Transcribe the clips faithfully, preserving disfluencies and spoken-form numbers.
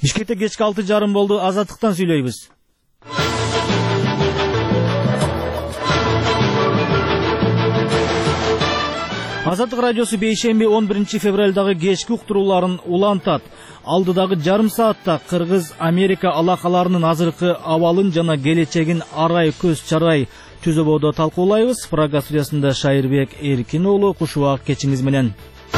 Бишкекте кечки алты жарым болду. Азаттыктан сүйлөйбүз. Азаттык радиосу бейшемби он биринчи февралдагы кечки уктурууларын улантат. Алдыдагы жарым саатта Кыргыз Америка алакаларынын азыркы абалын жана келечегин арай көз чарай түзөбөдө талкуулайбыз. Прага студиясында Шайырбек Эркин уулу, куш убак кечиңиз менен.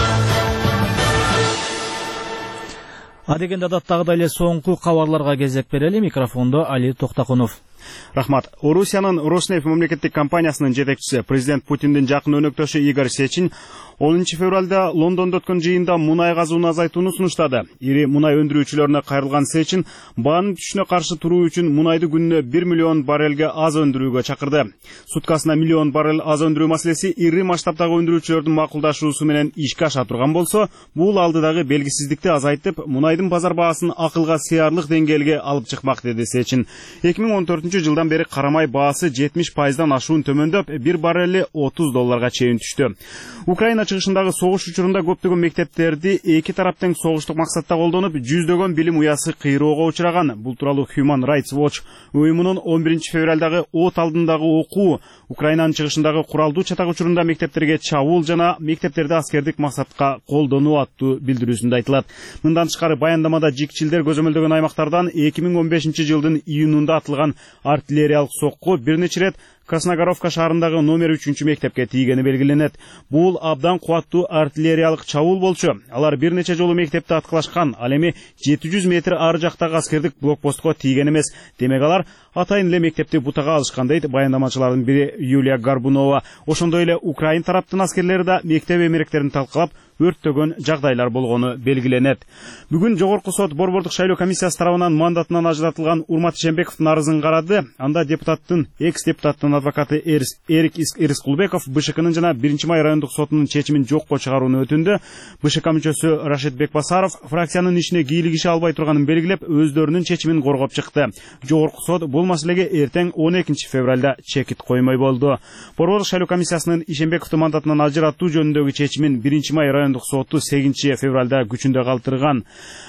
Адегенде адаттагыдай эле соңку кабарларга кезек берели. Микрофондо Али Токтакунов. Рахмат. Орусиянын Роснефть мамлекеттик компаниясынын жетекчиси, президент Путиндин жакын өнөктөшү Игорь Сечин онунчу февралда Лондондо өткөн жыйында мунай казууну азайтууну сунуштады. Ири мунай өндүрүүчүлөрүнө кайрылган Сечин баанын түшүнө каршы туруу үчүн мунайды күнүнө бир миллион баррелге аз өндүрүүгө чакырды. Суткасына миллион баррел аз өндүрүү маселеси ири масштабдагы өндүрүүчүлөрдүн макулдашуусу менен ишке аша турган болсо, бул алдыдагы белгисиздикти азайтып, мунайдын базар баасын акылга сыярлык деңгээлге алып чыкмак, деди Сечин. эки миң он төртүнчү жылдан бери карамай баасы жетимиш пайыздан ашуун төмөндөп, бир баррели отуз долларга чейин түштү. Украина чыгышындагы согуш учурунда көптөгөн мектептерди эки тарап тең согуштук максатта колдонуп, жүздөгөн билим уясы кыйроого учураган. Бул тууралуу Human Rights Watch уюмунун он биринчи февралдагы от алдындагы окуу, Украинанын чыгышындагы куралдуу чатак учурунда мектептерге чабуул жана мектептерди аскердик максатка колдонуу аттуу билдирүүсүндө айтылат. Мындан тышкары баяндамада жикчилдер көзөмөлдөгөн аймактардан эки миң он бешинчи жылдын июнунда атылган артиллериялык сокку бир нече ирет Красногоровка шаарындагы номер үчүнчү мектепке тийгени белгиленет. Бул абдан кубаттуу артиллериялык чабуул болчу. Алар бир нече жолу мектепти аткылашкан. Ал эми жети жүз метр ары жактагы аскердик блокпостко тийген эмес. Демек алар атайын эле мектепти бутага алышкан, дейт баяндамачылардын бири Юлия Горбунова. Ошондой эле Украин тараптын аскерлери да мектеп эмеректерин талкалап, өрттөгөн жагдайлар болгону белгиленет. Бүгүн жогорку сот борбордук шайлоо комиссиясы тарабынан мандатынан ажыратылган Урмат Ишембековдун арызын карады. Анда депутаттын, экс-депутаттын адвокаты Эрик Ирискулбеков БШКнын жана биринчи май райондук сотунун чечимин жокко чыгарууну өтүндү. БШК мүчөсү Рашид Бекбасаров фракциянын ишине кийлигише албай турганын белгилеп, өздөрүнүн чечимин коргоп чыкты. Жогорку сот бул маселеге эртең он экинчи февралда чекит коймой болду. Борбордук шайлоо комиссиясынын Ишембековду мандатынан ажыратуу жөнүндөгү чечимин биринчи май райондук соту сегизинчи февралда күчүндө калтырган.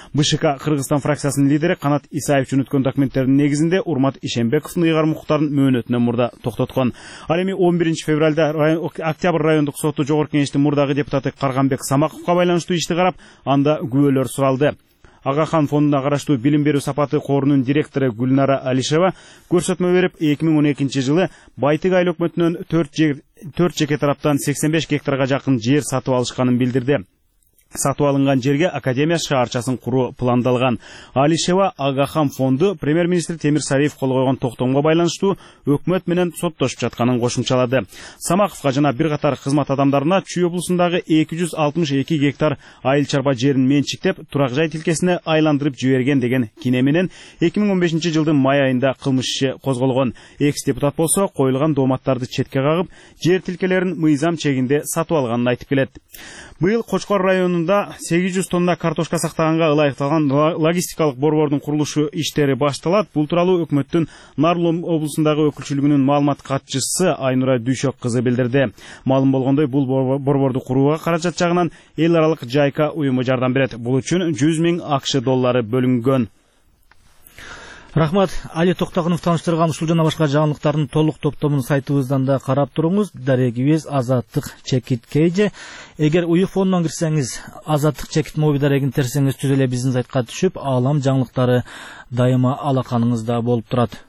БШК Кыргызстан фракциясынын лидери Канат Исаев жөнөткөн документтердин негизинде Урмат Ишембековдун ыйгар муктарын мөөнөтүнөн мурда токтоткон. Ал эми он биринчи февралда Октябрь райондук соту жогорку кеңештин мурдагы депутаты Карганбек Самаковго байланыштуу ишти карап, анда күбөлөр суралды. Агахан фондуна караштуу билим берүү сапаты корунун директору Гүлнара Алишева көрсөтмө берип, эки миң он экинчи жылы Байтык айыл өкмөтүнөн төрт жеке тараптан сексен беш гектарга жакын жер сатып алышканын билдирди. Сатып алынган жерге академия шаарчасын куруу пландалган. Алишева Агахан фонду премьер-министр Темир Сариев кол койгон токтомго байланыштуу өкмөт менен соттошуп жатканын кошумчалады. Самаковго жана бир катар кызмат адамдарына Чүй облусундагы эки жүз алтымыш эки гектар айыл чарба жерин менчиктеп, турак жай тилкесине айландырып жиберген деген кине менен эки миң он бешинчи жылдын май айында кылмыш иши козголгон. Экс-депутат болсо коюлган дооматтарды четке кагып, жер тилкелерин мыйзам чегинде сатып алганын айтып келет. Быйыл Кочкор районунда сегиз жүз тонна картошка сактаганга ылайыкталган логистикалык борбордун курулушу иштери башталат. Бул тууралуу өкмөттүн Нарлум облусундагы өкүлчүлүгүнүн маалымат катчысы Айнура Дүйшөк кызы билдирди. Маалым болгондой, бул борборду курууга каражат жагынан эл аралык Жайка уюму жардам берет. Бул үчүн жүз миң акш доллары бөлүнгөн. Рахмат. Али Токтакунов тааныштырган ушул жана башка жаңылыктардын толук топтомун сайтыбыздан да карап туруңуз. Дарегибиз Азаттык чекит кейже. Эгер уюфонунан кирсеңиз, Азаттык чекит моби дарегин терсеңиз, түз эле биздин сайтка түшүп, аалам жаңылыктары дайыма алаканыңызда болуп турат.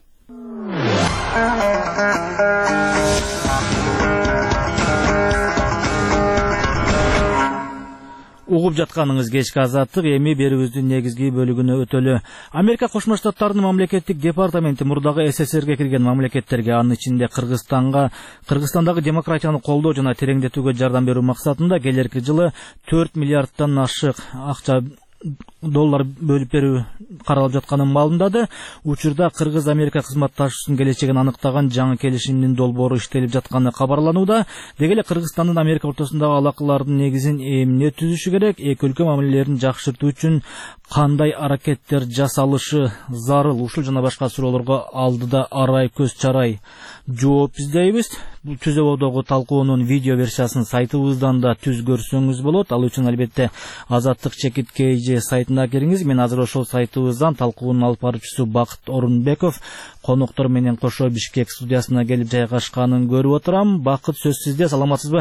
Угуп жатканыңыз кечки Азаттык, эми берүүбүздүн негизги бөлүгүнө өтөлү. Америка Кошмо Штаттарынын мамлекеттик департаменти мурдагы СССРге кирген мамлекеттерге, анын ичинде Кыргызстанга, Кыргызстандагы демократияны колдоо жана тереңдетүүгө жардам берүү максатында келерки жылы төрт миллиардтан ашык акча доллар бөлүп берүү каралып жатканын маалымдады. Учурда Кыргыз-Америка кызматташуусунун келечегин аныктаган жаңы келишимдин долбоору иштелип жатканы кабарланууда. Деги эле Кыргызстандын Америка ортосундагы алакалардын негизин эмне түзүшү керек, эки өлкө мамилелерин жакшыртуу үчүн кандай аракеттер жасалышы зарыл, ушул жана башка суроолорго алдыда арай көз чарай жооп издейбиз. Бул түзөбөдөгү талкуунун видео версиясын сайтыбыздан да түз көрсөңүз болот. Ал үчүн албетте Азаттык чекит кейже сайтына кириңиз. Мен азыр ошол сайтыбыз мырзам, талкуунун алып баруучусу Бакыт Орунбеков коноктор менен кошо Бишкек студиясына келип жайгашканын көрүп отурам. Бакыт, сөз сизде, саламатсызбы?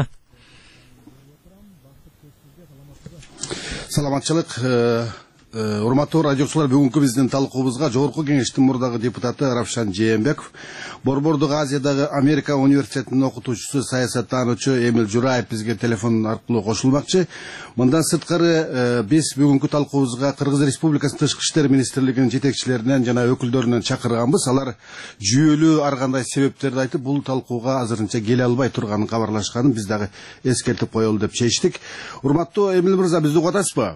Саламатчылык. Урматтуу радиочулар, бүгүнкү биздин талкуубузга Жогорку Кеңештин мурдагы депутаты Равшан Жээнбеков, Борбордук Азиядагы Америка университетинин окутуучусу, саясаттануучу Эмил Жураев бизге телефон аркылуу кошулмакчы. Мындан сырткары биз бүгүнкү талкуубузга Кыргыз Республикасынын Тышкы иштер министрлигинин жетекчилеринен жана өкүлдөрүнөн чакырганбыз. Алар жүйөлүү ар кандай себептерди айтып, бул талкууга азырынча келе албай турганын кабарлашканын биз дагы эскертип коелу деп чечтик. Урматтуу Эмил мырза, бизди угуп атасызбы?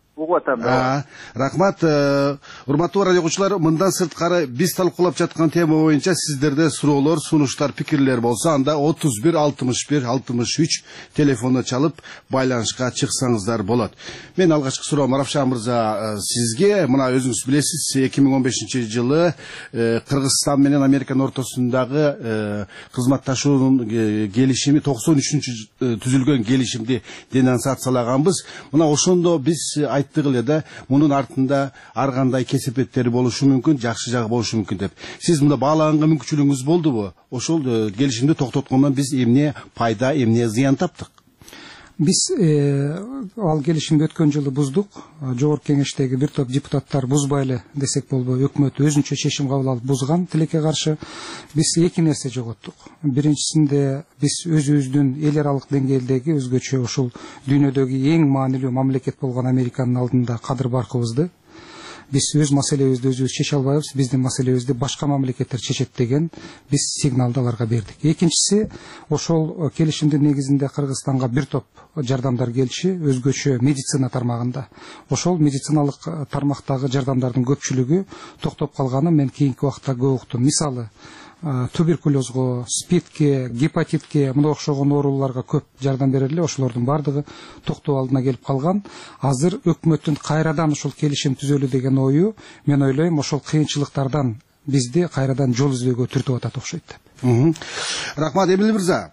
Рахмат. Урматтуу радиочулар, мындан сырткары биз талкуулап жаткан тема боюнча сиздерде суроолор, сунуштар, пикирлер болсо, анда отуз бир алтымыш бир алтымыш үч телефону чалып байланышка чыксаңыздар болот. Мен алгачкы суроом Равшан мырза сизге. Мына өзүңүз билесиз, эки миң он бешинчи жылы Кыргызстан менен Американын ортосундагы кызматташуунун келишими, токсон үчүнчү түзүлгөн келишимди денонсациялаганбыз. Мына ошондо биз айттык эле да, мунун артында ар кандай кесепеттери болушу мүмкүн, жакшы жагы болушу мүмкүн деп. Сиз мында баалаганга мүмкүнчүлүгүңүз болдубу? Ошол келишимди токтоткондон биз эмне пайда, эмне зыян таптык? Биз ал келишимди өткөн жылы буздук. Жогорку Кеңештеги бир топ депутаттар бузбай эле десек болбойт, өкмөт өзүнчө чечим кабыл алып бузган, тилекке каршы. Биз эки нерсе жоготтук. Биринчисинде биз өзүбүздүн эл аралык деңгээлдеги өзгөчө ушул дүйнөдөгү эң маанилүү мамлекет болгон Американын алдында кадыр баркыбызды, биз өз маселебизди өзүбүз чече албайбыз, биздин маселебизди башка мамлекеттер чечет деген биз сигналды аларга бердик. Экинчиси, ошол келишимдин негизинде Кыргызстанга бир топ жардамдар келчи, өзгөчө медицина тармагында. Ошол медициналык тармактагы жардамдардын көпчүлүгү токтоп калганын мен кийинки убакта көп уктум. Мисалы, туберкулезго, спидке, гепатитке, мына окшогон ооруларга көп жардам бериле, ошолордун бардыгы токтоо алдына келип калган. Азыр өкмөттүн кайрадан ушул келишим түзөлү деген ою, мен ойлойм, ошол кыйынчылыктардан бизди кайрадан жол издөөгө түртүп атат окшойт деп. Рахмат, Эмил мырза.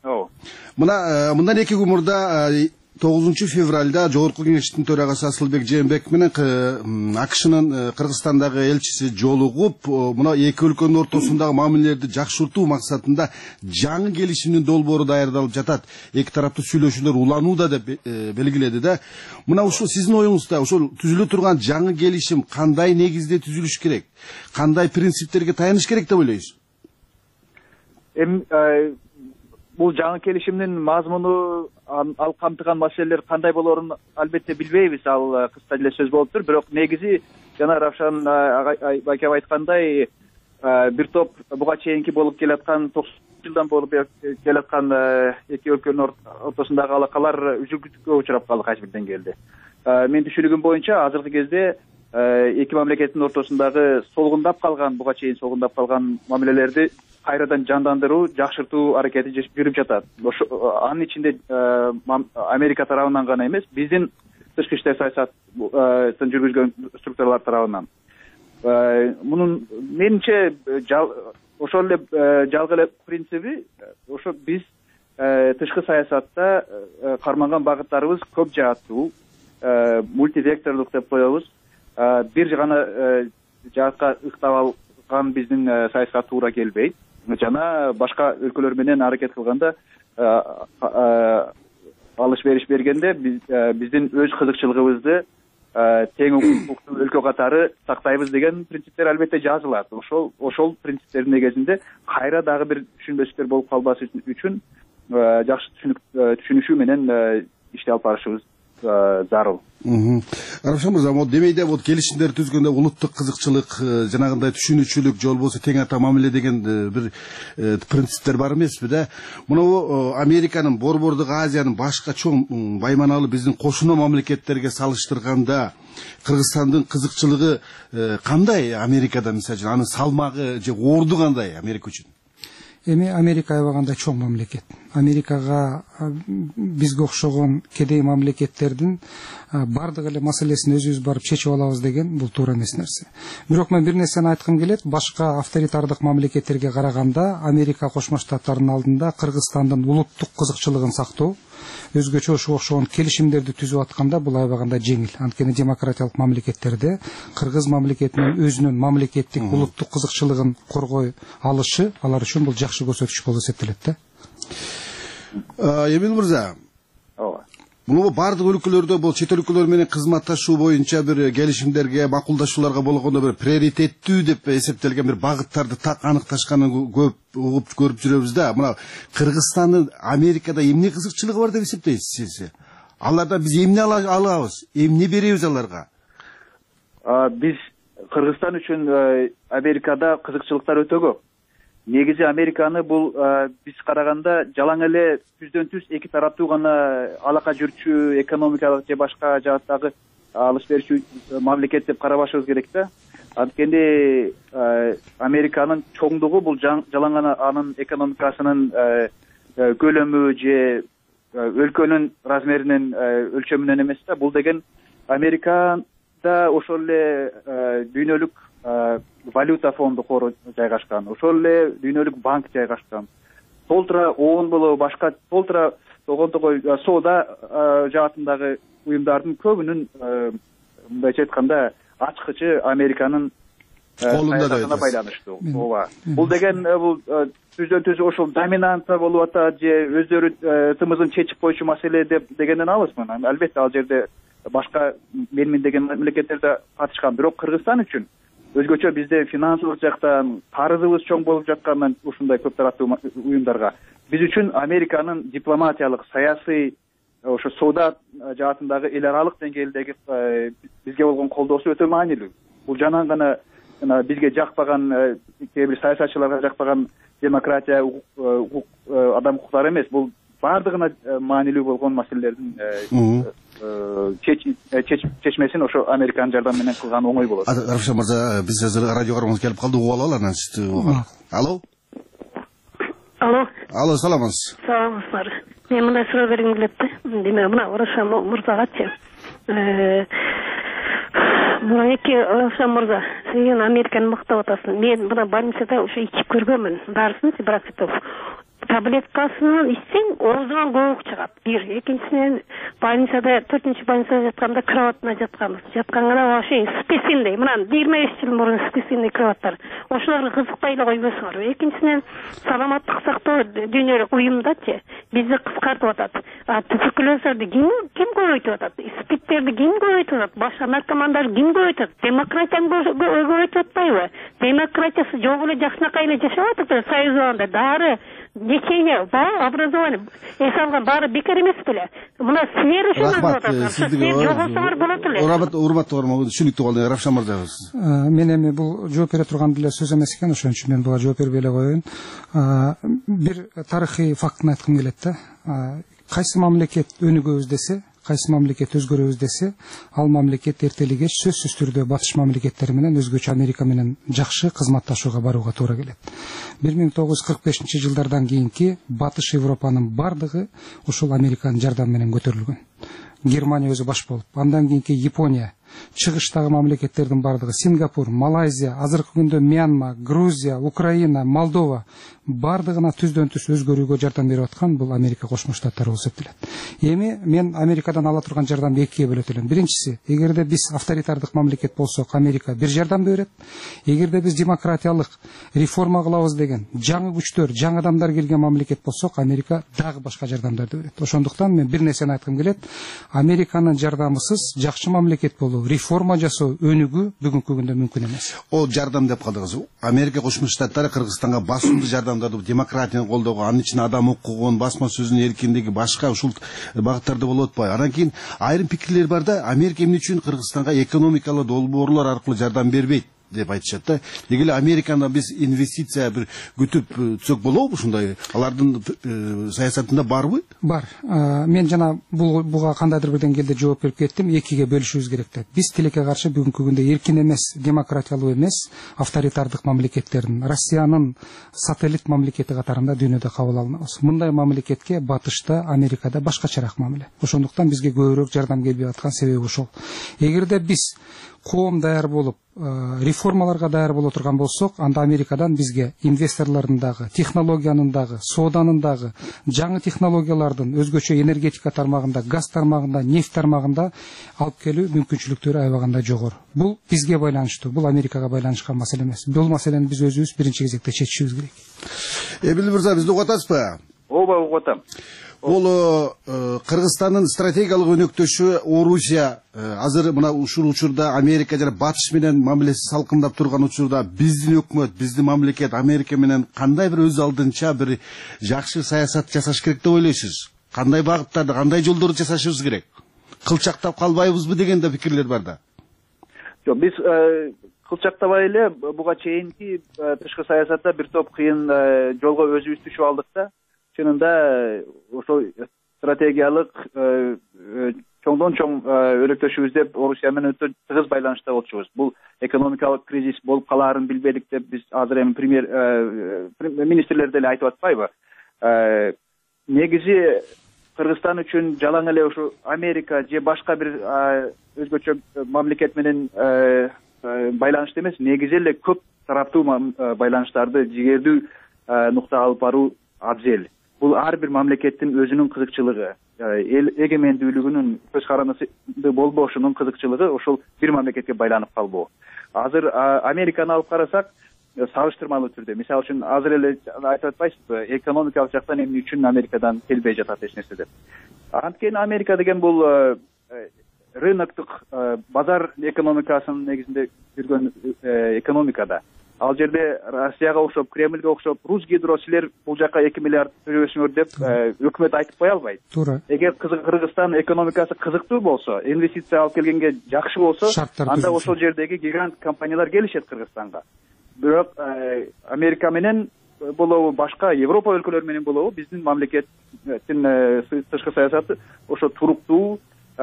Мына мындан эки күн мурда тогузунчу февралда Жогорку Кеңештин төрагасы Асылбек Жээнбеков менен АКШнын Кыргызстандагы элчиси жолугуп, мына эки өлкөнүн ортосундагы мамилелерди жакшыртуу максатында жаңы келишимдин долбоору даярдалып жатат. Эки тараптуу сүйлөшүүлөр уланууда деп белгиледи да. Мына ушул сиздин оюңузда ушул түзүлө турган жаңы келишим кандай негизде түзүлүш керек? Кандай принциптерге таяныш керек деп ойлойсуз? Бул жаңы келишимдин мазмуну, ал камтыган маселелер кандай болоорун албетте билбейбиз, ал кыска эле сөз болуптур. Бирок негизи жана Равшан байке айткандай, бир топ буга чейинки болуп келаткан, токсон жылдан болуп келаткан эки өлкөнүн ортосундагы алакалар үзүлгүлүккө учурап калды кайсы бир деңгээлде. Мен түшүнүгүм боюнча азыркы кезде эки мамлекеттин ортосундагы солгундап калган, буга чейин солгундап калган мамилелерди кайрадан жандандыруу, жакшыртуу аракети жүрүп жатат. Анын ичинде Америка тарабынан гана эмес, биздин тышкы иштер саясатын жүргүзгөн структуралар тарабынан. Мунун менимче ошол эле жалгы эле принциби, ошо биз тышкы саясатта карманган багыттарыбыз көп жааттуу, мультивектордук деп коебуз. Бир гана жаатка ыктап алган биздин саясатка туура келбейт. Жана башка өлкөлөр менен аракет кылганда, алыш бериш бергенде биздин өз кызыкчылыгыбызды тең укуктуу өлкө катары сактайбыз деген принциптер албетте жазылат. Ошол ошол принциптердин негизинде кайра дагы бир түшүнбөстүктөр болуп калбасын үчүн жакшы түшүнүшүү менен иштеп алып барышыбыз зарыл. Равшан мырза, вот демейде вот келишимдер түзгөндө улуттук кызыкчылык, жанагындай түшүнүүчүлүк, жол болсо тең ата мамиле деген бир принциптер бар эмеспи да? Мына Американын, Борбордук Азиянын башка чоң байманалы биздин кошуна мамлекеттерге салыштырганда Кыргызстандын кызыкчылыгы кандай Америкада, мисалы, анын салмагы же орду кандай Америка үчүн? Эми Америка аябагандай чоң мамлекет. Америкага бизге окшогон кедей мамлекеттердин бардык эле маселесин өзүбүз барып чечип алабыз деген бул туура эмес нерсе. Бирок мен бир нерсени айткым келет, башка авторитардык мамлекеттерге караганда Америка Кошмо Штаттарынын алдында Кыргызстандын улуттук кызыкчылыгын сактоо, өзгөчө ошого окшогон келишимдерди түзүп атканда бул аябаганда жеңил. Анткени демократиялык мамлекеттерде кыргыз мамлекетинин өзүнүн мамлекеттик улуттук кызыкчылыгын коргой алышы алар үчүн бул жакшы көрсөтүч болуп эсептелет да. Эмил мырза, ооба, бул бардык өлкөлөрдө бул чет өлкөлөр менен кызматташуу боюнча бир келишимдерге, макулдашууларга болгондо бир приоритеттүү деп эсептелген бир багыттарды так аныкташканын көп угуп көрүп жүрөбүз да. Мына Кыргызстандын Америкада эмне кызыкчылыгы бар деп эсептейсиз сиз? Алардан биз эмне алабыз? Эмне беребиз аларга? Биз Кыргызстан үчүн Америкада кызыкчылыктар өтө көп. Негизи Американы бул биз караганда жалаң эле түздөн түз эки тараптуу гана алака жүрчү экономикалык же башка жааттагы алыш берүүчү мамлекет деп карабашыбыз керек да. Анткени Американын чоңдугу бул жалаң гана анын экономикасынын көлөмү же өлкөнүн размеринин өлчөмүнөн эмес да. Бул деген Америкада ошол эле дүйнөлүк валюта фонду кору жайгашкан, ошол эле дүйнөлүк банк жайгашкан. Толтура оон болобу башка толтура тогонтогой соода жаатындагы уюмдардын көбүнүн мындайча айтканда ачкычы Американын колунда байланыштуу. Ооба. Бул деген бул түздөн түз ошол доминанта болуп атат же өздөрү тымызын чечип койчу маселе деп дегенден алысмын. Албетте ал жерде башка менмин деген мамлекеттерде катышкан, бирок Кыргызстан үчүн өзгөчө бизде финансылык жактан карызыбыз чоң болуп жаткандан ушундай көп тараптуу уюмдарга биз үчүн Американын дипломатиялык, саясий, ошо соода жаатындагы эл аралык деңгээлдеги бизге болгон колдоосу өтө маанилүү. Бул жанагы гана бизге жакпаган, кээ бир саясатчыларга жакпаган демократия, адам укуктары эмес, бул бардыгына маанилүү болгон маселелердин чечмесин ошо Американын жардамы менен кылган оңой болот. Равшан мырза, биз азыр радио кармагыбыз келип калды, угуп алалы анан сизди. Алло. Алло. Алло, саламатсыз. Саламатсыздар. Мен мындай суроо бергим келет да. Демек, мына Равшан мырзагачы. Мына эки Равшан мырза, сен Американы мактап атасың. Мен мына больницада ошо ичип көргөнмүн. Дарысын Сибракситов. Таблеткасын ичсең, оозунан көбүк чыгат. Бир, экинчисинен больницада, төртүнчү больницада жатканда кроватына жатканбыз. Жатканда вообще спесиндей, мына жыйырма беш жыл мурун спесиндей кроваттар. Ошолорго кызыкпай эле койбосуңар. Экинчисинен саламаттык сактоо дүйнөлүк уюмдачы бизди кыскартып атат. Туберкулезди ким ким көбөйтүп атат? Спиттерди ким көбөйтүп атат? Башка наркомандарды ким көбөйтүп атат? Демократияны көбөйтүп атпайбы? Демократиясы жок эле жакшынакай эле жашап атат Союз убагында. Дары лечение, ба, образование, эс алган баары бекер эмес беле. Мына силер үчүн рахмат, сиздиге жогосоңор болот эле. Урматтуу урматтуу көрмөгөн түшүнүктүү болду. Равшан мырза. Мен эми бул жооп бере турган деле сөз эмес экен, ошон үчүн мен буга жооп бербей эле коеюн. Бир тарыхый фактыны айткым келет да. Кайсы мамлекет өнүгөбүз десе, кайсы мамлекет өзгөрөбүз десе, ал мамлекет эртели кеч сөзсүз түрдө батыш мамлекеттери менен өзгөчө Америка менен жакшы кызматташууга барууга туура келет. бир миң тогуз жүз кырк бешинчи жылдардан кийинки батыш Европанын бардыгы ушул Американын жардамы менен көтөрүлгөн. Германия өзү баш болуп, андан кийинки Япония, чыгыштагы мамлекеттердин бардыгы, Сингапур, Малайзия, азыркы күндө Мьянма, Грузия, Украина, Молдова бардыгына түздөн түз өзгөрүүгө жардам берип аткан бул Америка Кошмо Штаттары болуп эсептелет. Эми мен Америкадан ала турган жардамды экиге бөлөт элем. Биринчиси, эгерде биз авторитардык мамлекет болсок, Америка бир жардам берет. Эгерде биз демократиялык реформа кылабыз деген жаңы күчтөр, жаңы адамдар келген мамлекет болсок, Америка дагы башка жардамдарды берет. Ошондуктан мен бир нерсени айткым келет. Американын жардамысыз жакшы мамлекет болуу, реформа жасоо, өнүгүү бүгүнкү күндө мүмкүн эмес. О жардам деп калдыңыз. Америка Кошмо Штаттары Кыргызстанга басымдуу жардамдарды, демократияны колдоого, анын ичинде адам укугун, басма сөзүнүн эркиндиги, башка ушул багыттарды болуп атпайбы. Анан кийин айрым пикирлер бар да, Америка эмне үчүн Кыргызстанга экономикалык долбоорлор аркылуу жардам бербейт деп айтышат да. Деги эле Американы биз инвестиция бир күтүп түзөк болобу ушундай? Алардын саясатында барбы? Бар. Мен жана бул буга кандайдыр бир деңгээлде жооп берип кеттим. Экиге бөлүшүбүз керек деп. Биз тилекке каршы бүгүнкү күндө эркин эмес, демократиялуу эмес, авторитардык мамлекеттердин, Россиянын сателлит мамлекети катарында дүйнөдө кабыл алынабыз. Мындай мамлекетке батышта, Америкада башкачараак мамиле. Ошондуктан бизге көбүрөөк жардам келбей аткан себеби ошол. Эгерде биз коом даяр болуп реформаларга даяр боло турган болсок, анда Америкадан бизге инвесторлордун дагы, технологиянын дагы, сооданын дагы, жаңы технологиялардын өзгөчө энергетика тармагында, газ тармагында, нефть тармагында алып келүү мүмкүнчүлүктөрү аябаганда жогору. Бул бизге байланыштуу, бул Америкага байланышкан маселе эмес. Бул маселени биз өзүбүз биринчи кезекте чечишибиз керек. Эбил мырза, бизди угуп атасызбы? Ооба, угуп атам. Бул Кыргызстандын стратегиялык өнөктөшү Орусия азыр мына ушул учурда Америка жана Батыш менен мамилеси салкындап турган учурда биздин өкмөт, биздин мамлекет Америка менен кандай бир өз алдынча бир жакшы саясат жасаш керек деп ойлойсуз? Кандай багыттарды, кандай жолдорду жасашыбыз керек? Кылчактап калбайбызбы деген да пикирлер бар да. Жок, биз кылчактабай эле буга чейинки тышкы саясатта бир топ кыйын жолго өзүбүз түшүп алдык да. Чынында ошол стратегиялык чоңдон чоң өнөктөшүбүз деп Орусия менен өтө тыгыз байланышта болчубуз. Бул экономикалык кризис болуп калаарын билбедик деп биз азыр эми премьер министрлер деле айтып атпайбы? Негизи Кыргызстан үчүн жалаң эле ушу Америка же башка бир өзгөчө мамлекет менен байланышты эмес, негизи эле көп тараптуу байланыштарды жигердүү нукта алып баруу абзел. Бул ар бир мамлекеттин өзүнүн кызыкчылыгы, эл эгемендүүлүгүнүн көз каранысы болбошунун кызыкчылыгы ошол бир мамлекетке байланып калбоо. Азыр Американы алып карасак, салыштырмалуу түрдө, мисалы үчүн азыр эле айтып атпайсызбы, экономикалык жактан эмне үчүн Америкадан келбей жатат эч нерсе деп. Анткени Америка деген бул рыноктук базар экономикасынын негизинде жүргөн экономикада. Ал жерде Россияга окшоп, Кремльге окшоп, Русгидро силер бул жака эки миллиард төлөсүңөр деп өкмөт айтып кое албайт. Туура. Эгер Кыргызстан экономикасы кызыктуу болсо, инвестиция алып келгенге жакшы болсо, анда ошол жердеги гигант компаниялар келишет Кыргызстанга. Бирок Америка менен болобу, башка Европа өлкөлөрү менен болобу, биздин мамлекеттин тышкы саясаты ошо туруктуу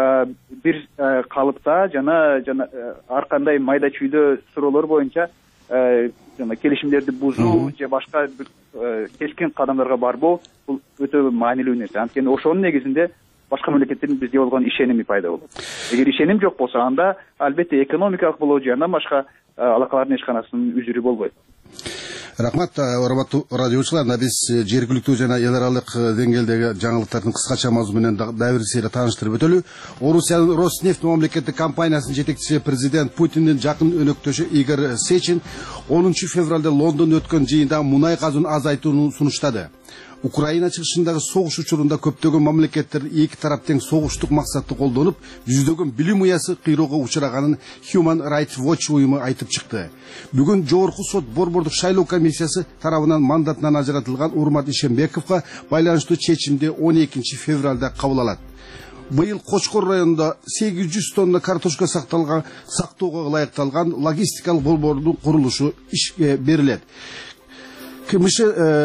бир калыпта жана жана ар кандай майда чүйдө суроолор боюнча жана келишимдерди бузуу же башка бир кескин кадамдарга барбоо бул өтө маанилүү нерсе. Анткени ошонун негизинде башка мамлекеттердин бизге болгон ишеними пайда болот. Эгер ишеним жок болсо, анда албетте экономикалык болобу же андан башка алакалардын эч канасынын үзүрү болбойт. Рахмат, урматтуу радиочулар, биз жергиликтүү жана эл аралык деңгээлдеги жаңылыктардын кыскача мазмуну менен дагы бир сыйра тааныштырып өтөлү. Орусиянын Роснефть мамлекеттик компаниясынын жетекчиси президент Путиндин жакын өнөктөшү Игорь Сечин онунчу февралда Лондондо өткөн жыйында мунай газын азайтууну сунуштады. Украина чыгышындагы согуш учурунда көптөгөн мамлекеттер эки тарап тең согуштук максатты колдонуп, жүздөгөн билим уясы кыйроого учураганын Human Rights Watch уюму айтып чыкты. Бүгүн Жогорку сот борбордук шайлоо комиссиясы тарабынан мандатынан ажыратылган Урмат Ишембековго байланыштуу чечимди он экинчи февралда кабыл алат. Быйыл Кочкор районунда сегиз жүз тонна картошка сакталган, сактоого ылайыкталган логистикалык борбордун курулушу ишке берилет. КМШ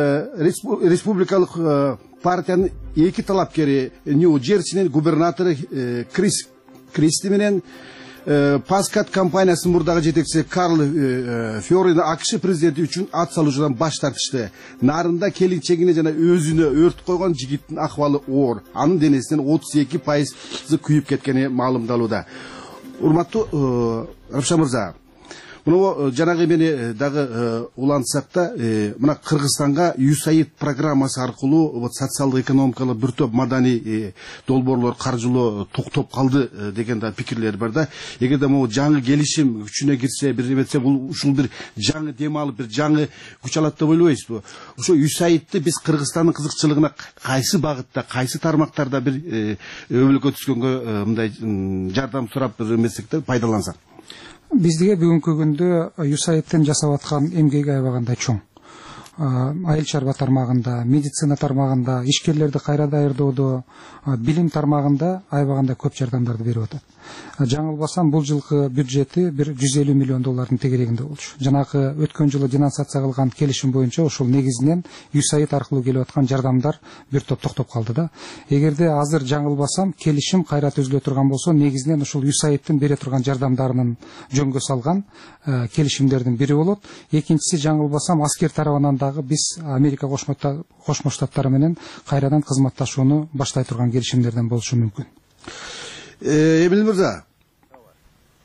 республикалык партиянын эки талапкери Нью-Джерсинин губернатору Крис Кристи менен Паскат компаниясынын мурдагы жетекчиси Карл Фьорини АКШ президенти үчүн ат салуучудан баш тартышты. Нарында келинчегине жана өзүнө өрт койгон жигиттин акыбалы оор. Анын денесинен отуз эки пайызы күйүп кеткени маалымдалууда. Урматтуу Рапшан мырза, мына жанагы мени дагы улантсак да, мына Кыргызстанга ю эс эй ай ди программасы аркылуу вот социалдык экономикалык бир топ маданий долбоорлор каржылоо токтоп калды деген да пикирлер бар да. Эгерде могу жаңы келишим күчүнө кирсе, бир эметсе, бул ушул бир жаңы дем алып, бир жаңы күч алат деп ойлойсузбу? Ошо ю эс эй ай ди биз Кыргызстандын кызыкчылыгына кайсы багытта, кайсы тармактарда бир өбөлгө түшкөнгө мындай жардам сурап бир эмесекте пайдалансак? Бизге бүгүнкү күндө ю эс эй ай ди'ден жасап аткан эмгеги аябаганда чоң. Айыл чарба тармагында, медицина тармагында, ишкерлерди кайра даярдоодо, билим тармагында аябаганда көп жардамдарды берип атат. Жаңылбасам, бул жылкы бюджети бир жүз элүү миллион доллардын тегерегинде болчу. Жанагы өткөн жылы денонсация кылган келишим боюнча ошол негизинен ю эс эй ай ди аркылуу келип аткан жардамдар бир топ токтоп калды да. Эгерде азыр жаңылбасам, келишим кайра түзүлө турган болсо, негизинен ошол ю эс эй ай ди'дин бере турган жардамдарынын жөнгө салган келишимдердин бири болот. Экинчиси, жаңылбасам, аскер тарабынан дагы биз Америка Кошмо Штаттары менен кайрадан кызматташууну баштай турган келишимдерден болушу мүмкүн. Эмил мырза,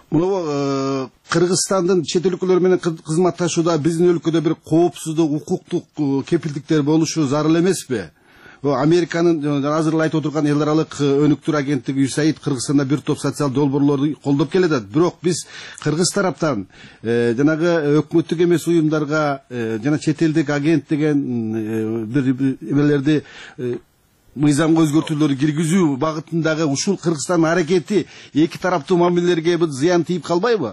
Мына Кыргызстандын чет өлкөлөр менен кызматташууда биздин өлкөдө бир коопсуздук, укуктук кепилдиктер болушу зарыл эмеспи? Американын азыр айтып отурган эл аралык өнүктүрүү агенттиги ю эс эй ай ди Кыргызстанда бир топ социал долбоорлорду колдоп келатат. Бирок биз кыргыз тараптан жанагы өкмөттүк эмес уюмдарга жана чет элдик агент деген бир эмелерди мыйзамга өзгөртүүлөрдү киргизүү багытындагы ушул Кыргызстандын аракети эки тараптуу мамилелерге бир зыян тийип калбайбы?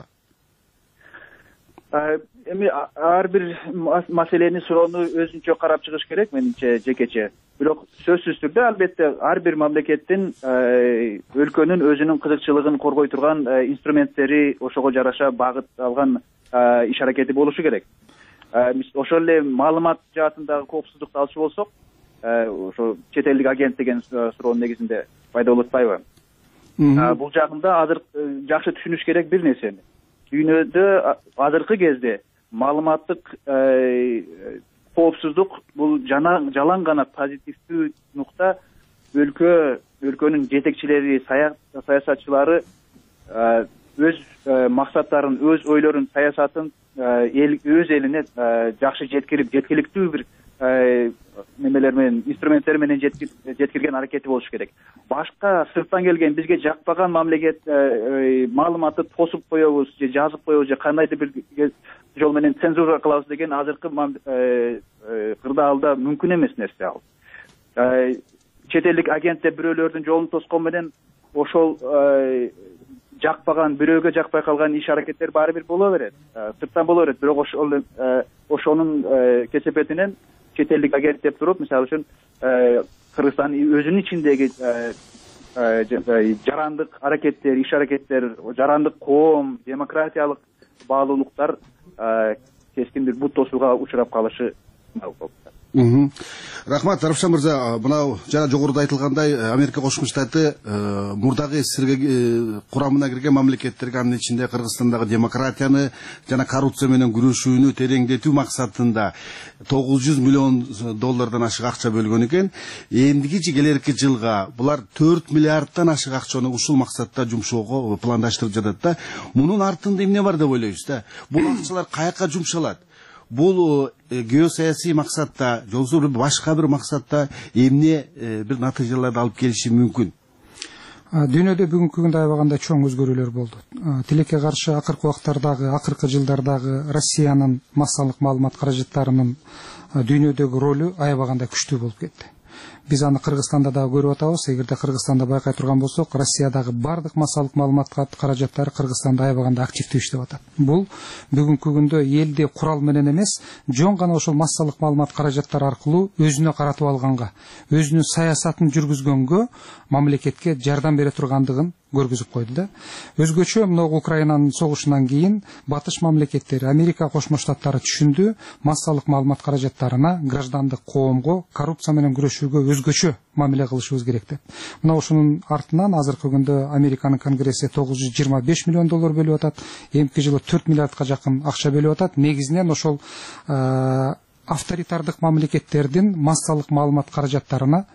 Эми ар бир маселени суроону өзүнчө карап чыгыш керек менимче, жекече. Бирок сөзсүз түрдө албетте ар бир мамлекеттин өлкөнүн өзүнүн кызыкчылыгын коргой турган инструменттери, ошого жараша багыт алган иш аракети болушу керек. Ошол эле маалымат жаатындагы коопсуздукту алчу болсок, ошо чет элдик агент деген суроонун негизинде пайда болуп атпайбы? Бул жагында азыр жакшы түшүнүш керек бир нерсени. Дүйнөдө азыркы кезде маалыматтык коопсуздук бул жалаң гана позитивдүү нукта. Өлкө өлкөнүн жетекчилери, саясатчылары өз максаттарын, өз ойлорун, саясатын өз элине жакшы жеткирип, жеткиликтүү бир немелер менен, инструменттер менен жеткирген аракети болуш керек. Башка сырттан келген бизге жакпаган мамлекет маалыматты тосуп коебуз, же жазып коебуз, же кандайдыр бир жол менен цензура кылабыз деген азыркы кырдаалда мүмкүн эмес нерсе ал. Чет элдик агентте бирөөлөрдүн жолун тоскон менен ошол жакпаган, бирөөгө жакпай калган иш аракеттер баары бир боло берет. Сырттан боло берет, бирок ошол ошонун кесепетинен чет элдик агент деп туруп, мисалы үчүн Кыргызстандын өзүнүн ичиндеги жарандык аракеттер, иш аракеттер, жарандык коом, демократиялык баалуулуктар кескин бир бут тосууга учурап калышы мүмкүн. Рахмат, Равшан мырза, мынау жана жогоруда айтылгандай Америка Кошмо Штаты мурдагы СССР курамына кирген мамлекеттерге, анын ичинде Кыргызстандагы демократияны жана коррупция менен күрөшүүнү тереңдетүү максатында тогуз жүз миллион доллардан ашык акча бөлгөн экен. Эндиги келерки жылга булар төрт миллиарддан ашык акчаны ушул максатта жумшоого пландаштырып жатат да. Мунун артында эмне бар деп ойлойсуз да? Бул акчалар каяка жумшалат? Бул геосаясий максатта, жолсу башка бир максатта эмне бир натыйжаларды алып келиши мүмкүн? Дүйнөдө бүгүнкү күндө аябаганда чоң өзгөрүүлөр болду. Тилекке каршы акыркы убактардагы, акыркы жылдардагы Россиянын массалык маалымат каражаттарынын дүйнөдөгү ролу аябаганда күчтүү болуп кетти. Биз аны Кыргызстанда да көрүп атабыз. Эгерде Кыргызстанда байкай турган болсок, Россиядагы бардык массалык маалымат каражаттары Кыргызстанда аябаганда активдүү иштеп атат. Бул бүгүнкү күндө элди курал менен эмес, жон гана ошол массалык маалымат каражаттары аркылуу өзүнө каратып алганга, өзүнүн саясатын жүргүзгөнгө, мамлекетке жардам бере тургандыгын көргүзүп койду да. Өзгөчө мына Украинанын согушунан кийин батыш мамлекеттери, Америка Кошмо Штаттары түшүндү, массалык маалымат каражаттарына, граждандык коомго, коррупция менен күрөшүүгө өзгөчө мамиле кылышыбыз керек деп. Мына ошонун артынан азыркы күндө Американын Конгресси тогуз жүз жыйырма беш миллион доллар бөлүп атат, эмки жылы төрт миллиардка жакын акча бөлүп атат. Негизинен ошол авторитардык мамлекеттердин массалык маалымат каражаттарына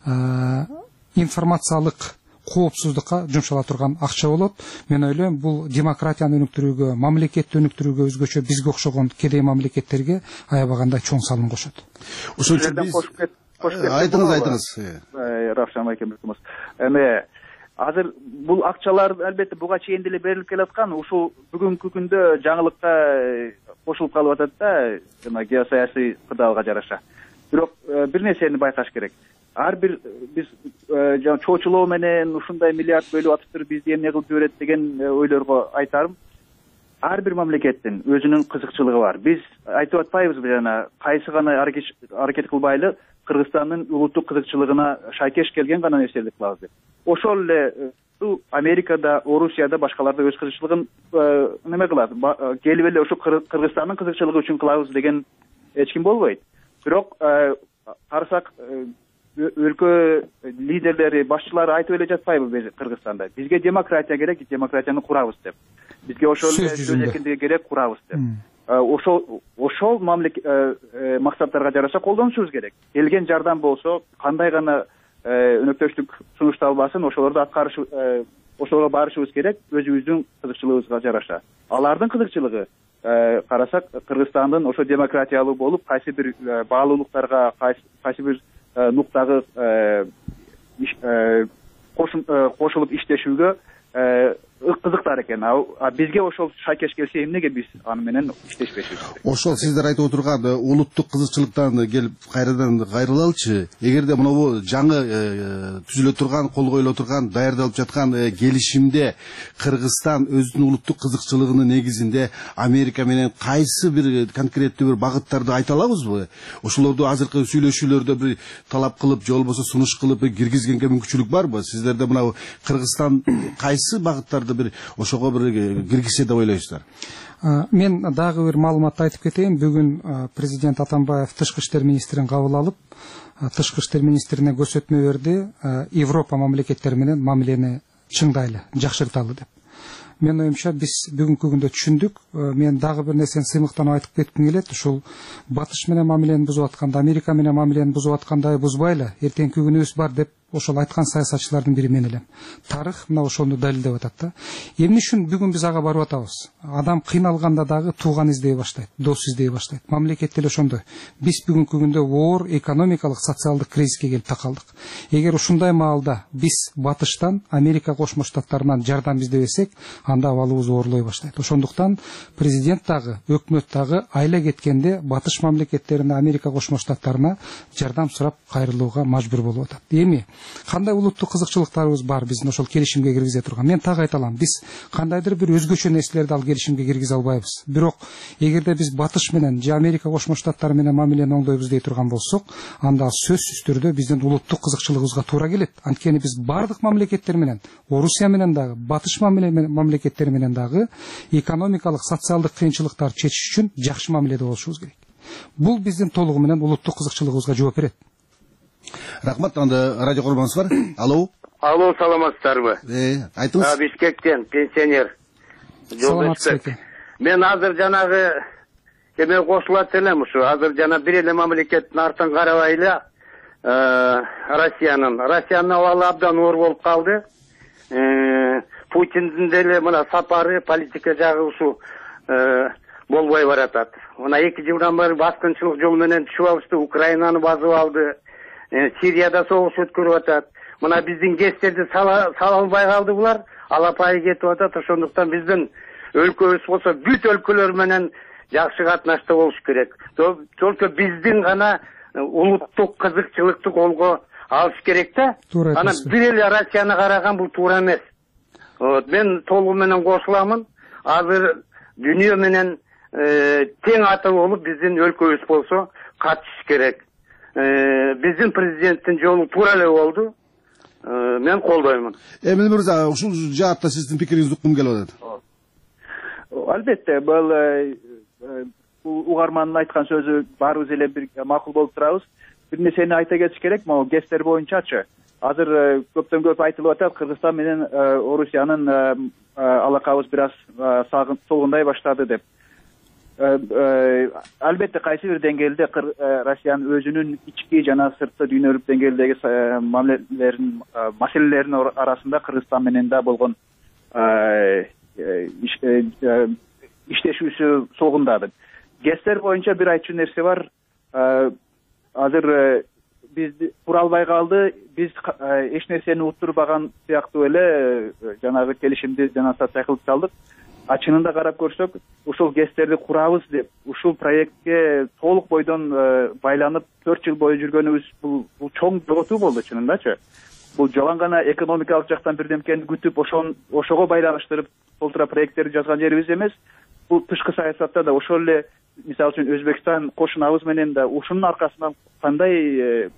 информациялык коопсуздукка жумшала турган акча болот. Мен ойлойм, бул демократияны өнүктүрүүгө, мамлекетти өнүктүрүүгө өзгөчө бизге окшогон кедей мамлекеттерге аябаганда чоң салым кошот. Ошол үчүн биз айтыңыз, айтыңыз. Равшан айкем мырза. Эми азыр бул акчалар албетте буга чейин деле берилип келаткан, ушул бүгүнкү күндө жаңылыкка кошулуп калып атат да, жана геосаясий кырдаалга жараша. Бирок бир нерсени байкаш керек. Ар бир биз чоочулоо менен ушундай миллиард бөлүп атыптыр, бизди эмне кылып жиберет деген ойлорго айтарым. Ар бир мамлекеттин өзүнүн кызыкчылыгы бар. Биз айтып атпайбызбы жана кайсы гана аракет кылбайлы Кыргызстандын улуттук кызыкчылыгына шайкеш келген гана нерселерди кылабыз деп. Ошол эле Америкада, Орусияда, башкаларда өз кызыкчылыгын неме кылат. Келип эле ошо Кыргызстандын кызыкчылыгы үчүн кылабыз деген эч ким болбойт. Бирок карасак өлкө лидерлери, башчылары айтып эле жатпайбы Кыргызстанда? Бизге демократия керек, демократияны курабыз деп. Бизге ошол сөз эркиндиги керек, курабыз деп. Ошол ошол мамлекет максаттарга жараша колдонушубуз керек. Келген жардам болсо, кандай гана өнөктөштүк сунушталбасын, ошолорду аткарыш ошого барышыбыз керек, өзүбүздүн кызыкчылыгыбызга жараша. Алардын кызыкчылыгы карасак, Кыргызстандын ошо демократиялуу болуп, кайсы бир баалуулуктарга, кайсы бир нуктагы кошулуп иштешүүгө кызыктар экен. А бизге ошол шайкеш келсе, эмнеге биз аны менен иштешпейбиз? Ошол сиздер айтып отурган улуттук кызыкчылыктан келип кайрадан кайрылалычы. Эгерде мына жаңы түзүлө турган, кол коюло турган, даярдалып жаткан келишимде Кыргызстан өзүнүн улуттук кызыкчылыгынын негизинде Америка менен кайсы бир конкреттүү бир багыттарды айта алабызбы? Ошолорду азыркы сүйлөшүүлөрдө бир талап кылып, же болбосо сунуш кылып киргизгенге мүмкүнчүлүк барбы? Сиздерде мына Кыргызстан кайсы багыттарды бир ошого бир киргизсе деп ойлойсуздар? Мен дагы бир маалыматты айтып кетейин. Бүгүн президент Атамбаев тышкы иштер министрин кабыл алып, тышкы иштер министрине көрсөтмө берди, Европа мамлекеттери менен мамилени чыңдайлы, жакшырталы деп. Мен оюмча биз бүгүнкү күндө түшүндүк. Мен дагы бир нерсени сыймыктанып айтып кетким келет. Ушул Батыш менен мамилени бузуп атканда, Америка менен мамилени бузуп аткандай бузбайлы, эртеңки күнүбүз бар деп ошол айткан саясатчылардын бири мен элем. Тарых мына ошону далилдеп атат да. Эмне үчүн бүгүн биз ага барып атабыз? Адам кыйналганда дагы тууган издей баштайт, дос издей баштайт. Мамлекет деле ошондой. Биз бүгүнкү күндө оор экономикалык, социалдык кризиске келип такалдык. Эгер ушундай маалда биз Батыштан, Америка Кошмо Штаттарынан жардам издебесек, анда абалыбыз оорлой баштайт. Ошондуктан президент дагы, өкмөт дагы айла кеткенде Батыш мамлекеттерине, Америка Кошмо Штаттарына жардам сурап кайрылууга мажбур болуп атат. Эми кандай улуттук кызыкчылыктарыбыз бар биздин ошол келишимге киргизе турган? Мен так айта алам, биз кандайдыр бир өзгөчө нерселерди ал келишимге киргизе албайбыз. Бирок эгерде биз Батыш менен же Америка Кошмо Штаттары менен мамилени оңдойбуз дей турган болсок, анда сөзсүз түрдө биздин улуттук кызыкчылыгыбызга туура келет. Анткени биз бардык мамлекеттер менен, Орусия менен дагы, Батыш мамлекеттери менен дагы экономикалык, социалдык кыйынчылыктарды чечиш үчүн жакшы мамиледе болушубуз керек. Бул биздин толугу менен улуттук кызыкчылыгыбызга жооп берет. Рахмат. Анда радио көргөнүңүз бар. Алло. Алло, саламатсыздарбы? Э, айтыңыз. Бишкектен пенсионер. Саламатсызбы. Мен азыр жанагы эме кошулат элем ушу. Азыр жана бир эле мамлекеттин артын карабайлы, Россиянын. Россиянын абалы абдан оор болуп калды. Путиндин деле мына сапары, политика жагы ушу болбой баратат. Мына эки жылдан бери баскынчылык жол менен түшүп алышты, Украинаны басып алды. Сирияда согуш өткөрүп атат. Мына биздин гэстерди сала албай калды булар, алапайы кетип атат. Ошондуктан биздин өлкөбүз болсо бүт өлкөлөр менен жакшы катнашта болуш керек. Только биздин гана улуттук кызыкчылыкты колго алыш керек да. Ана бир эле Россияны караган бул туура эмес. Мен толугу менен кошуламын. Азыр дүйнө менен тең аты болуп биздин өлкөбүз болсо катышыш керек. Биздин президенттин жолу туура эле болду. Мен колдоймун. Эмил мырза, ушул жаатта сиздин пикириңизди уккум келип атат. Албетте, бул угармандын айткан сөзү баарыбыз эле бир макул болуп турабыз. Бир нерсени айта кетиш керек, могу гэстер боюнчачы. Азыр көптөн көп айтылып атат, Кыргызстан менен Орусиянын алакабыз бир аз солгундай баштады деп. Албетте кайсы бир деңгээлде Россиянын өзүнүн ички жана сырткы дүйнөлүк деңгээлдеги мамилелерин, маселелеринин арасында Кыргызстан менен да болгон иштешүүсү солгундады. Гэстер боюнча бир айтчу нерсе бар. Азыр биз кура албай калды, биз эч нерсени уттурбаган сыяктуу эле жанагы келишимди денонсация кылып салдык. А чынында карап көрсөк, ушул гэстерди курабыз деп, ушул проектке толук бойдон байланып төрт жыл бою жүргөнүбүз бул чоң жоготуу болду чынындачы. Бул жалаң гана экономикалык жактан бирдемкени күтүп, ошого байланыштырып толтура проекттерди жазган жерибиз эмес. Бул тышкы саясатта да ошол эле, мисалы үчүн Өзбекстан кошунабыз менен да ушунун аркасынан кандай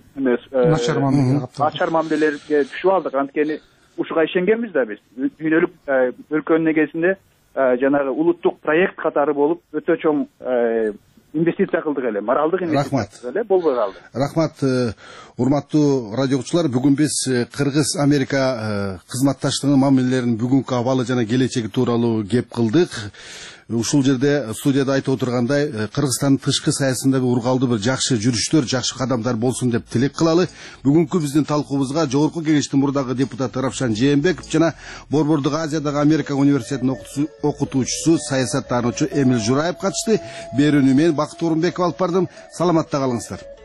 начар мамилелерге түшүп алдык. Анткени ушуга ишенгенбиз да биз. Дүйнөлүк өлкөнүн негизинде жанагы улуттук проект катары болуп, өтө чоң инвестиция кылдык эле, моралдык инвестиция кылдык эле, болбой калды. Рахмат, урматтуу радио угуучулар, бүгүн биз Кыргыз Америка кызматташтыгынын мамилелеринин бүгүнкү абалы жана келечеги тууралуу кеп кылдык. Ушул жерде студияда айтып отургандай, Кыргызстандын тышкы саясатында ургалдуу бир жакшы жүрүштөр, жакшы кадамдар болсун деп тилек кылалы. Бүгүнкү биздин талкуубузга Жогорку Кеңештин мурдагы депутаты Равшан Жээнбеков жана Борбордук Азиядагы Америка университетинин окутуучусу, саясаттануучу Эмил Жураев катышты. Берүүнү мен Бакыт Орунбеков алып бардым. Саламатта калыңыздар.